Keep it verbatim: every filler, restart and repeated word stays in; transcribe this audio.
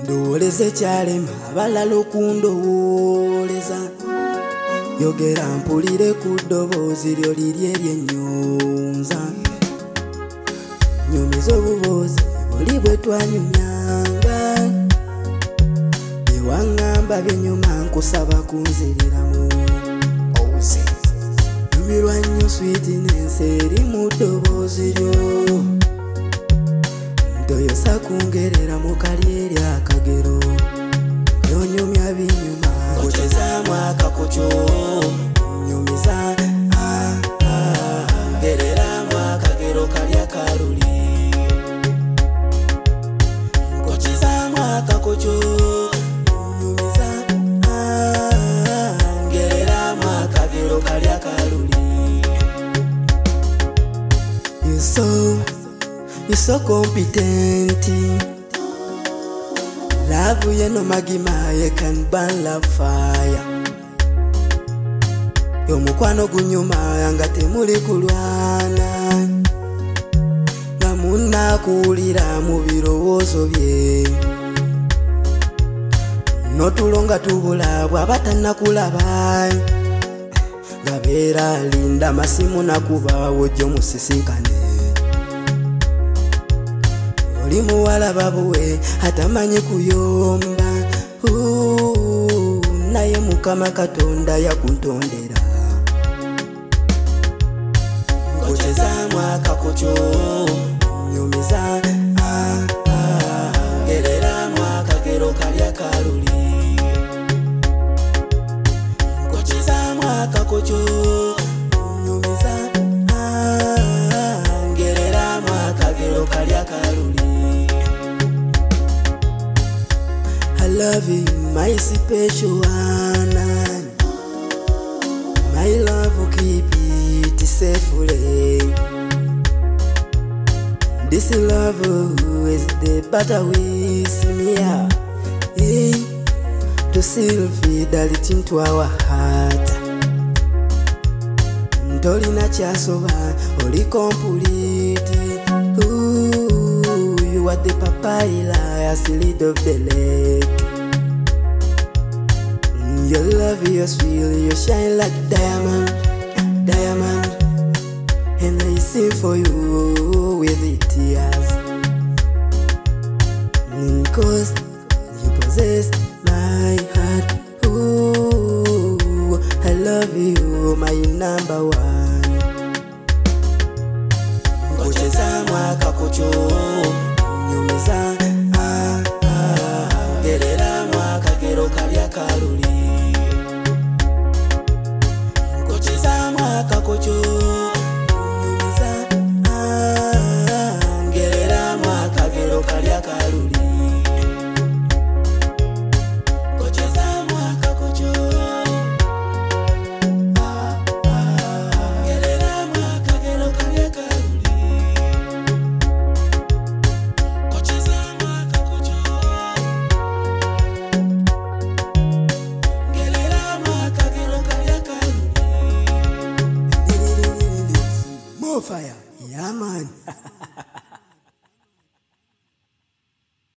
ndowoleze kyalema abalala okundowoleza yogera mpulire ku ddoboozi lyo liri ery'ennyonza nyumiza obubuuzi buli bwe twanyumyanga byewaŋŋamba byenyuma nkusaba kunziriramu nyumirwa nnyo sweetness eri mu ddoboozi lyo ntoyosa kungerera mu kali eri akagero nyonyumya binyuma nkukyezaamu akakokyo nyumiza ngereramu akagero kali akaluli nkukyezaamu akakokyo nyumiza ngereramu akagero kali akaluli. You so, you so competent. Love you no magima, you can burn love fire. Yomukwano gunyuma nga temuli kulwana nga munnakuwulira mu birowoozo bye n'otulonga tubula bw'aba tannakulaba nga beera alinda masimu nakuba wojja omusisinkane oli muwala babuwe atamanyi kuyomba naye Mukama Katonda yakuntondera nkukyezaamu akakokyo nyumiza ngereramu akagero kali akaluli nkukyezaamu akakokyo nyumiza ngereramu akagero kali akaluli. I love you, my special one. My love will keep it safely. This love is the better with me. Hey, to seal fidelity into our heart. Ntolina kyasoba oli complete. Ooh, you are the papaya, slid of the lake. Your love, your sweet, you shine like diamond, diamond. And I sing for you with the tears, cause you possess my heart. Ooh, I love you, my number one. Nkukyezaamu akakokyo nyumiza